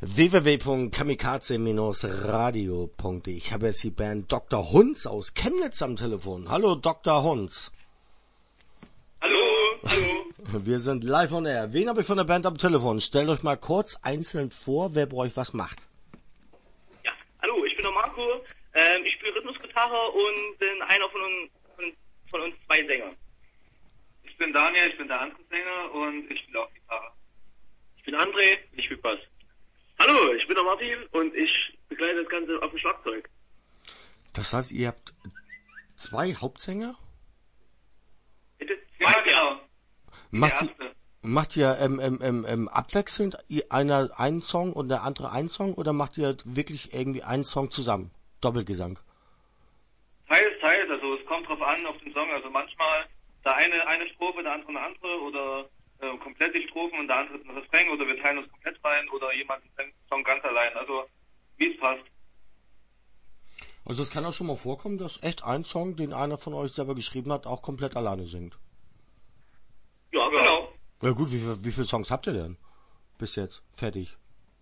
www.kamikaze-radio.de. Ich habe jetzt die Band Dr. Hunz aus Chemnitz am Telefon. Hallo Dr. Hunz. Hallo, hallo. Wir sind live on air. Wen habe ich von der Band am Telefon? Stellt euch mal kurz einzeln vor, wer bei euch was macht. Ja, hallo, ich bin der Marco. Ich spiele Rhythmusgitarre und bin einer von uns zwei Sängern. Ich bin Daniel, ich bin der andere Sänger und ich spiele auch Gitarre. Ich bin André, ich spiele Bass. Hallo, ich bin der Martin und ich begleite das Ganze auf dem Schlagzeug. Das heißt, ihr habt zwei Hauptsänger? Bitte? Ja, genau. Macht ihr abwechselnd einer einen Song und der andere einen Song oder macht ihr wirklich irgendwie einen Song zusammen? Doppelgesang? Teils, also es kommt drauf an auf den Song. Also manchmal der eine Strophe, der andere eine andere oder komplett die Strophen und der andere ein Refrain oder wir teilen uns komplett rein oder jemand singt den Song ganz allein. Also wie es passt. Also es kann auch schon mal vorkommen, dass echt ein Song, den einer von euch selber geschrieben hat, auch komplett alleine singt. Ja, genau. Ja gut, wie viele Songs habt ihr denn bis jetzt fertig?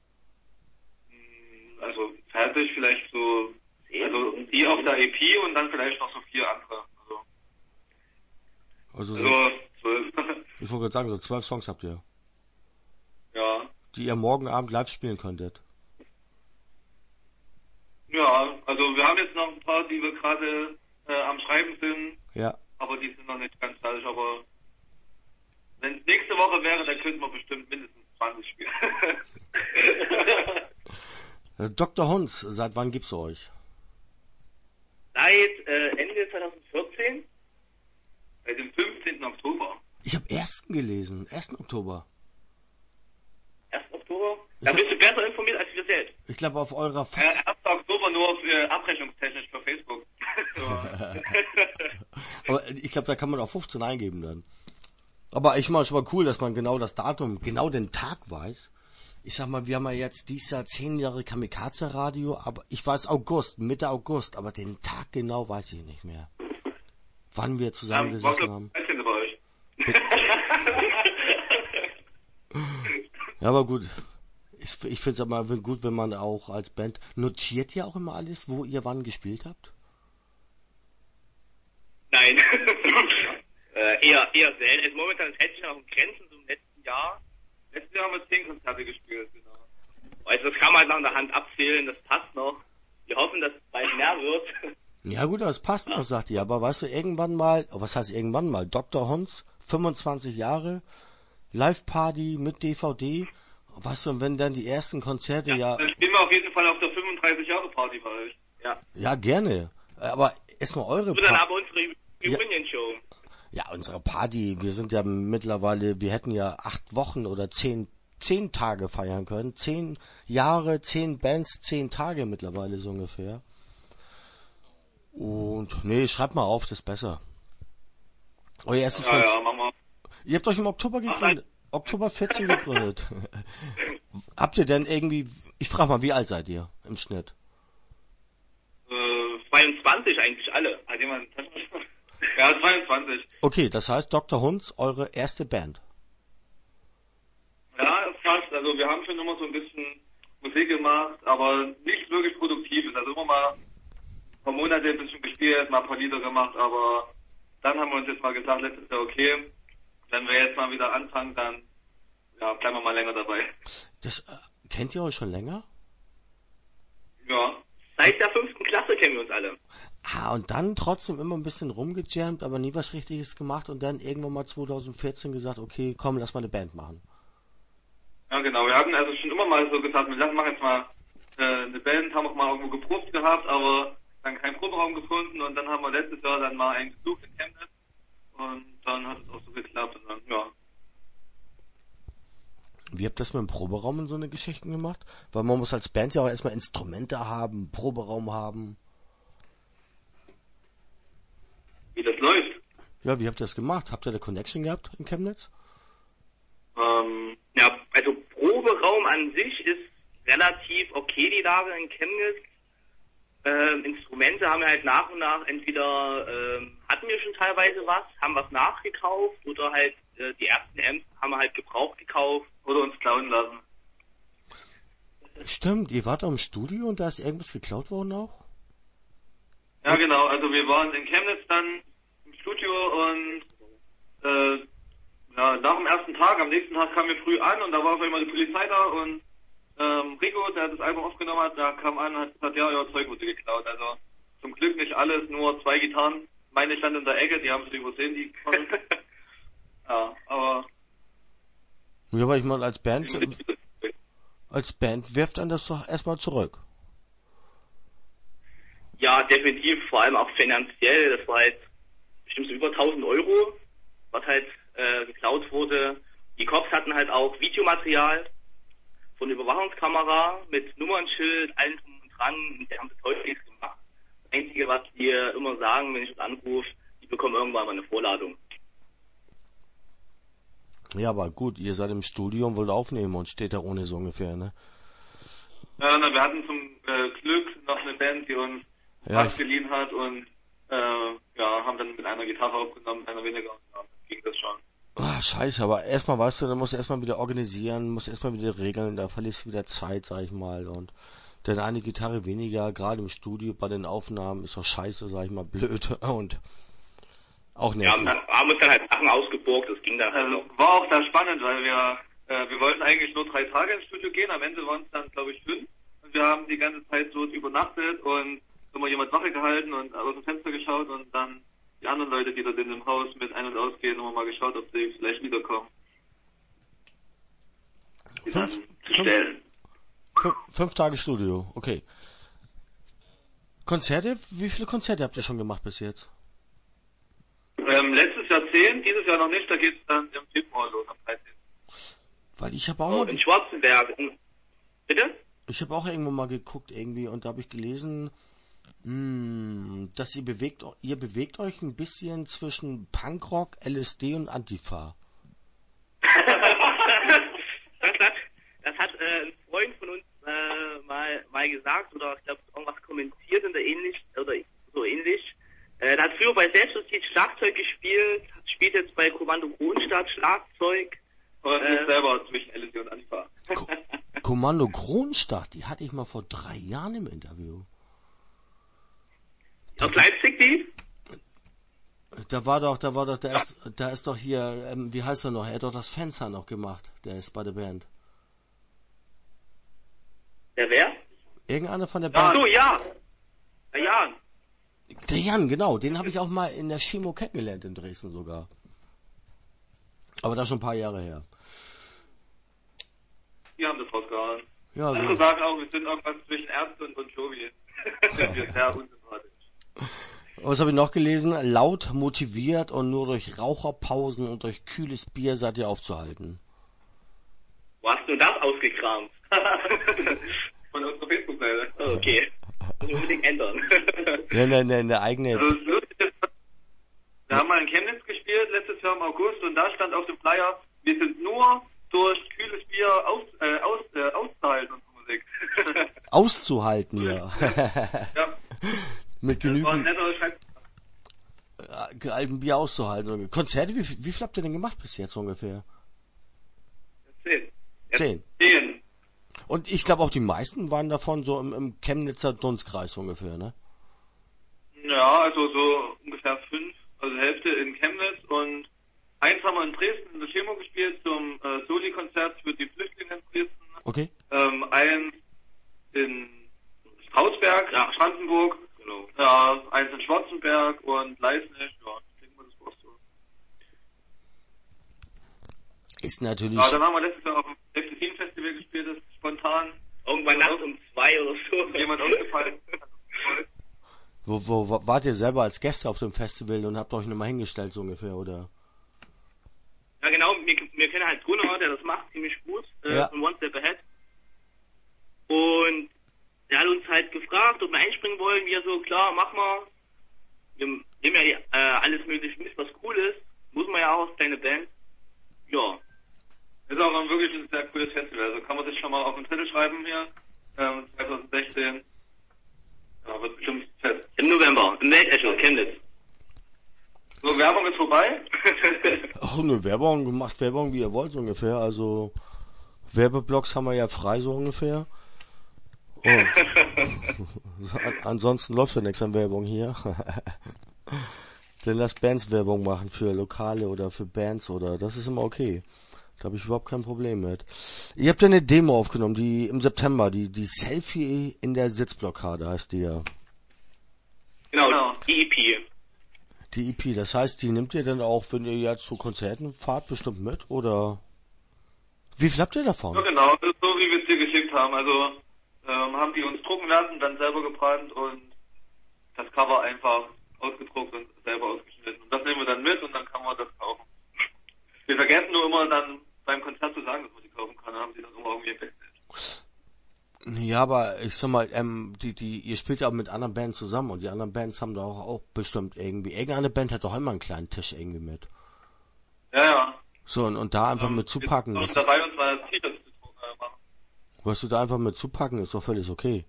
Also fertig vielleicht so, also die auf der EP und dann vielleicht noch so 4 andere. Also 12. Ich wollte gerade sagen, so 12 Songs habt ihr. Ja. Die ihr morgen Abend live spielen könntet. Ja, also wir haben jetzt noch ein paar, die wir gerade am Schreiben sind. Ja. Aber die sind noch nicht ganz fertig. Aber wenn es nächste Woche wäre, dann könnten wir bestimmt mindestens 20 spielen. Dr. Hunz, seit wann gibt's euch? Seit Ende 2014. Seit dem 15. Oktober. Ich habe 1. gelesen, 1. Oktober. 1. Oktober? Da bist du besser informiert als wir selbst. Ich glaube auf eurer 1. Oktober nur für abrechnungstechnisch für Facebook. Aber ich glaube, da kann man auch 15 eingeben dann. Aber ich meine schon mal cool, dass man genau das Datum, genau den Tag weiß. Ich sag mal, wir haben ja jetzt dieses Jahr 10 Jahre Kamikaze Radio, aber ich weiß August, Mitte August, aber den Tag genau weiß ich nicht mehr. Wann wir zusammengesessen haben. Bei euch. Ja, aber gut. Ich finde es aber gut, wenn man auch als Band notiert ja auch immer alles, wo ihr wann gespielt habt? Nein. eher selten. Also momentan hält sich noch in Grenzen so im letzten Jahr. Letztes Jahr haben wir 10 Konzerte gespielt, genau. Also das kann man halt nach der Hand abzählen, das passt noch. Wir hoffen, dass es bald mehr wird. Ja gut, das passt noch, sagt ihr. Aber weißt du, irgendwann mal, was heißt irgendwann mal, Dr. Hunz, 25 Jahre, Live-Party mit DVD, weißt du, und wenn dann die ersten Konzerte Dann spielen wir auf jeden Fall auf der 35-Jahre-Party bei euch. Ja, gerne. Aber erstmal eure Party. Dann aber unsere Reunion-Show. Ja, unsere Party, wir sind ja mittlerweile, wir hätten ja 8 Wochen oder 10 Tage feiern können. 10 Jahre, 10 Bands, 10 Tage mittlerweile so ungefähr. Und, nee, schreibt mal auf, das ist besser. Euer erstes Konzert. Ja, machen wir. Ihr habt euch im Oktober gegründet. Oktober 14 gegründet. Habt ihr denn irgendwie, ich frage mal, wie alt seid ihr im Schnitt? 22 eigentlich alle. Hat jemand Ja, 22. Okay, das heißt Dr. Hunz, eure erste Band. Ja, fast. Also wir haben schon immer so ein bisschen Musik gemacht, aber nichts wirklich Produktives. Also immer mal ein paar Monate ein bisschen gespielt, mal ein paar Lieder gemacht, aber dann haben wir uns jetzt mal gesagt, letztes Jahr, okay, wenn wir jetzt mal wieder anfangen, dann bleiben wir mal länger dabei. Das kennt ihr euch schon länger? Ja. Seit der 5. Klasse kennen wir uns alle. Und dann trotzdem immer ein bisschen rumgejammt, aber nie was Richtiges gemacht und dann irgendwann mal 2014 gesagt, okay, komm, lass mal eine Band machen. Ja, genau. Wir hatten also schon immer mal so gesagt, wir machen jetzt mal eine Band, haben auch mal irgendwo geprobt gehabt, aber dann keinen Proberaum gefunden und dann haben wir letztes Jahr dann mal einen gesucht in Chemnitz und dann hat es auch so geklappt und dann, ja. Wie habt ihr das mit dem Proberaum und so eine Geschichten gemacht? Weil man muss als Band ja auch erstmal Instrumente haben, Proberaum haben. Wie das läuft? Ja, wie habt ihr das gemacht? Habt ihr eine Connection gehabt in Chemnitz? Ja, also Proberaum an sich ist relativ okay, die Lage in Chemnitz. Instrumente haben wir halt nach und nach, entweder hatten wir schon teilweise was, haben was nachgekauft oder halt die ersten Amps haben wir halt gebraucht gekauft. Oder uns klauen lassen. Stimmt, ihr wart auch im Studio und da ist irgendwas geklaut worden auch? Ja, genau. Also wir waren in Chemnitz dann im Studio und nach dem ersten Tag, am nächsten Tag kamen wir früh an und da war auf einmal die Polizei da und Rico, der das Album aufgenommen hat, der kam an und hat gesagt, ja, euer Zeug wurde geklaut. Also zum Glück nicht alles, nur 2 Gitarren. Meine stand in der Ecke, die haben es übersehen, die Gitarren. Ja, aber... Ja, aber ich meine, als Band wirft einen das doch erstmal zurück. Ja, definitiv, vor allem auch finanziell. Das war halt bestimmt so über 1.000 Euro, was halt geklaut wurde. Die Cops hatten halt auch Videomaterial von der Überwachungskamera mit Nummernschild, allem drum und dran. Und die haben bis heute nichts gemacht. Das Einzige, was die immer sagen, wenn ich das anrufe, die bekommen irgendwann mal eine Vorladung. Ja, aber gut, ihr seid im Studio und wollt aufnehmen und steht da ohne so ungefähr, ne? Ja, wir hatten zum Glück noch eine Band, die uns was geliehen hat und haben dann mit einer Gitarre aufgenommen, mit einer weniger und dann ging das schon. Ah, scheiße, aber erstmal, weißt du, dann musst du erstmal wieder organisieren, musst erstmal wieder regeln, da verlierst du wieder Zeit, sag ich mal, und dann eine Gitarre weniger, gerade im Studio bei den Aufnahmen, ist doch scheiße, sag ich mal, blöd und auch nervig. Ja, wir haben uns dann halt Sachen ausgeborgt, das ging dann halt noch. War auch sehr spannend, weil wir wollten eigentlich nur 3 Tage ins Studio gehen, am Ende waren es dann, glaube ich, 5 und wir haben die ganze Zeit dort übernachtet und immer jemand Wache gehalten und aus dem Fenster geschaut und dann die anderen Leute, die dort in dem Haus mit ein- und ausgehen, haben wir mal geschaut, ob sie vielleicht wiederkommen. Die dann zu stellen. 5 Tage Studio, okay. Konzerte? Wie viele Konzerte habt ihr schon gemacht bis jetzt? Letztes Jahr 10, dieses Jahr noch nicht, da geht es dann im Februar los, am 13. Weil ich habe auch in Schwarzenberg. Bitte? Ich habe auch irgendwo mal geguckt irgendwie und da habe ich gelesen, dass ihr bewegt euch ein bisschen zwischen Punkrock, LSD und Antifa. Das hat ein Freund von uns mal gesagt oder ich glaube irgendwas kommentiert in der ähnlich oder so ähnlich. Er hat früher bei Selbstjustiz Schlagzeug gespielt, spielt jetzt bei Kommando Kronstadt Schlagzeug. Und ist selber zwischen LSD und Antifa. Kommando Kronstadt, die hatte ich mal vor 3 Jahren im Interview. Aus Leipzig die? Da ist doch hier, wie heißt er noch? Er hat doch das Fenster noch gemacht, der ist bei der Band. Der wer? Irgendeiner von der Band. Ach so, ja. Der Jan. Der Jan, genau, den habe ich auch mal in der Chemo kennengelernt in Dresden sogar. Aber das schon ein paar Jahre her. Die haben das rausgehauen. Ja, also sagen auch, wir sind irgendwas zwischen Ärzte und Bon Jovi. Sind wir sehr unsympathisch. Was habe ich noch gelesen? Laut, motiviert und nur durch Raucherpausen und durch kühles Bier seid ihr aufzuhalten. Wo hast du das ausgekramt? Von unserer Facebook-Seite. Oh, okay. Das muss unbedingt ändern. Eine eigene... Also, wir haben mal in Chemnitz gespielt, letztes Jahr im August, und da stand auf dem Flyer, wir sind nur durch kühles Bier auszuhalten, unsere Musik. Auszuhalten, ja. Ja. Mit genügend altem Bier auszuhalten. Konzerte, wie viel habt ihr denn gemacht bis jetzt ungefähr? 10. 10. Und ich glaube auch die meisten waren davon so im Chemnitzer Dunstkreis ungefähr, ne? Ja, also so ungefähr 5, also Hälfte in Chemnitz und eins haben wir in Dresden in der Chemo gespielt zum Soli-Konzert für die Flüchtlinge in Dresden. Okay. Eins in Strausberg, Brandenburg. Genau. Ja, eins in Schwarzenberg und Leisnig, ja, ich denke mal, das war's so. Ist natürlich... Ja, dann haben wir letztes Jahr auf dem Delfin-Festival gespielt, das ist spontan. Irgendwann nachts um 2 oder so. Jemand ausgefallen. Wo wart ihr selber als Gäste auf dem Festival und habt euch nochmal hingestellt, so ungefähr, oder? Ja, genau, wir kennen halt Gunnar, der das macht ziemlich gut, von One Step Ahead. Und der hat uns halt gefragt, ob wir einspringen wollen. Wir so, klar, mach mal. Wir nehmen ja alles mögliche mit, was cool ist. Muss man ja auch als kleine Band. Ja. Ist auch wirklich ein sehr cooles Festival. Also kann man sich schon mal auf den Zettel schreiben hier. 2016. Ja, wird bestimmt fest. Im November, im Weltecho, Chemnitz. So, Werbung ist vorbei. Ach, eine Werbung, macht Werbung wie ihr wollt, so ungefähr. Also, Werbeblocks haben wir ja frei, so ungefähr. Ansonsten läuft ja nichts an Werbung hier. Dann lass Bands Werbung machen für Lokale oder für Bands oder das ist immer okay. Da habe ich überhaupt kein Problem mit. Ihr habt ja eine Demo aufgenommen, die im September, die Selfie in der Sitzblockade heißt die ja. Genau, die EP. Die EP, das heißt, die nehmt ihr dann auch, wenn ihr jetzt zu Konzerten fahrt, bestimmt mit, oder? Wie viel habt ihr davon? Ja, genau, das ist so, wie wir es dir geschickt haben. Also, haben die uns drucken lassen, dann selber gebrannt und das Cover einfach ausgedruckt und selber ausgeschnitten. Und das nehmen wir dann mit und dann kann man das kaufen. Wir vergessen nur immer dann beim Konzert zu sagen, dass man die kaufen kann, dann haben sie das immer irgendwie im Backstage. Ja, aber ich sag mal, ihr spielt ja auch mit anderen Bands zusammen und die anderen Bands haben da auch bestimmt irgendeine Band hat doch immer einen kleinen Tisch irgendwie mit. Ja. So, und da einfach mit zupacken. Wir sind dabei, uns mal T-Shirts zu machen. Was du da einfach mit zupacken, ist doch völlig okay.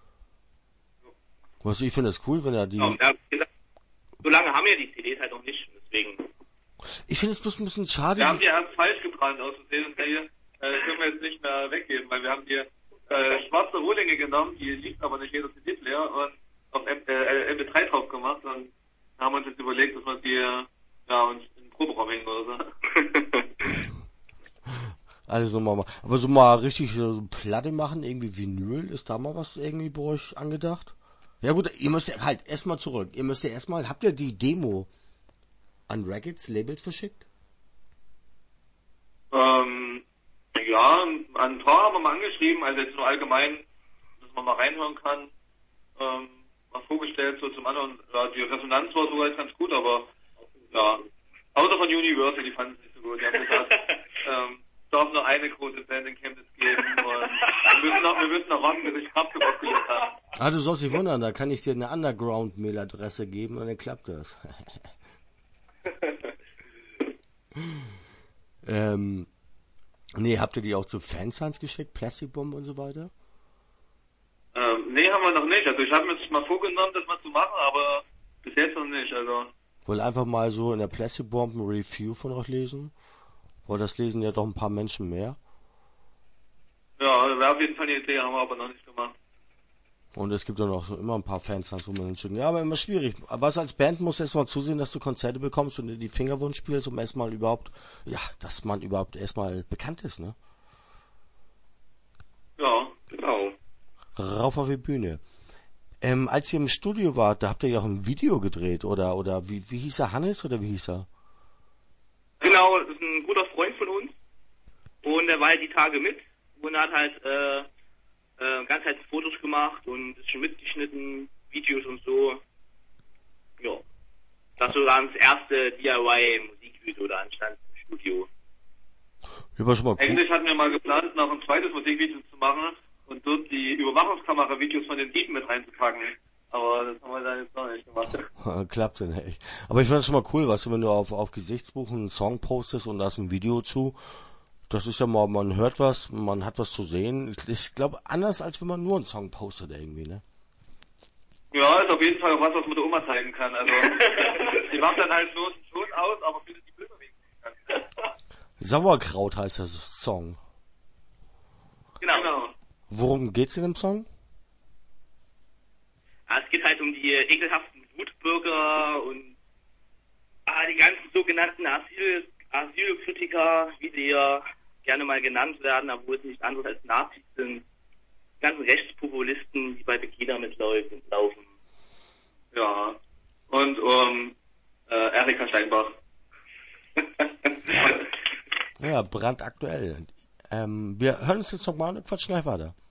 Was ich finde es cool, wenn er die... Ja, so lange haben wir die CDs halt noch nicht, deswegen... Ich finde es bloß ein bisschen schade... Wir haben die erst falsch gebrannt aus Versehen und können wir jetzt nicht mehr weggeben, weil wir haben die schwarze Rohlinge genommen, die liegt aber nicht jeder CD-Player und auf MP3 drauf gemacht und haben uns jetzt überlegt, dass wir die uns in den Proberaum hängen oder so. Also mal, aber so mal richtig so Platte machen, irgendwie Vinyl, ist da mal was irgendwie bei euch angedacht? Ja gut, ihr müsst ja halt erstmal zurück. Ihr müsst ja erstmal, habt ihr die Demo an Rackets Labels verschickt? Ja, an ein paar haben wir mal angeschrieben, also jetzt nur allgemein, dass man mal reinhören kann, mal vorgestellt, so zum anderen, ja, die Resonanz war sogar jetzt ganz gut, aber ja, außer von Universal, die fanden es nicht so gut. Die haben gesagt, darf nur eine große Band in Chemnitz geben und wir müssen noch warten, bis ich Kraftwerk aufgelöst habe. Ah, du sollst dich wundern, da kann ich dir eine Underground-Mail-Adresse geben und dann klappt das. Nee, habt ihr die auch zu Fansigns geschickt? Plastic Bomb und so weiter? Nee, haben wir noch nicht. Also ich habe mir das mal vorgenommen, das mal zu machen, aber bis jetzt noch nicht. Also. Wollt einfach mal so in der Plastic Bomb ein Review von euch lesen? Weil das lesen ja doch ein paar Menschen mehr. Ja, wäre auf jeden Fall eine Idee, haben wir aber noch nicht gemacht. Und es gibt dann auch so immer ein paar Fansigns, wo man dann schicken. Ja, aber immer schwierig. Aber als Band musst du erstmal zusehen, dass du Konzerte bekommst und dir die Finger wund spielst, um erstmal überhaupt, ja, dass man überhaupt erstmal bekannt ist, ne? Ja, genau. Rauf auf die Bühne. Als ihr im Studio wart, da habt ihr ja auch ein Video gedreht, oder wie hieß er, Hannes, oder wie hieß er? Genau, das ist ein guter Freund von uns und der war halt die Tage mit und hat halt ganz halt Fotos gemacht und ist schon mitgeschnitten, Videos und so. Ja. Das war dann das erste DIY-Musikvideo da entstand im Studio. Ja, war schon mal cool. Eigentlich hatten wir mal geplant, noch ein zweites Musikvideo zu machen und dort die Überwachungskamera-Videos von den Dieben mit reinzupacken. Aber das haben wir dann jetzt noch nicht gemacht. Klappt denn echt. Aber ich fand das schon mal cool, weißt du, wenn du auf Gesichtsbuch einen Song postest und da ist ein Video zu, das ist ja mal, man hört was, man hat was zu sehen. Ich glaube, anders als wenn man nur einen Song postet irgendwie, ne? Ja, ist auf jeden Fall auch was man der Oma zeigen kann. Also, die macht dann halt bloß einen Ton aus, aber findet die Bilder wegen nicht. Sauerkraut heißt der Song. Genau. Worum geht's in dem Song? Ja, es geht halt um die ekelhaften Wutbürger und die ganzen sogenannten Asylkritiker, wie die ja gerne mal genannt werden, obwohl es nicht anderes als Nazis sind. Die ganzen Rechtspopulisten, die bei Pegida mitlaufen. Ja, und Erika Steinbach. Ja, brandaktuell. Wir hören uns jetzt nochmal und quatschen gleich weiter.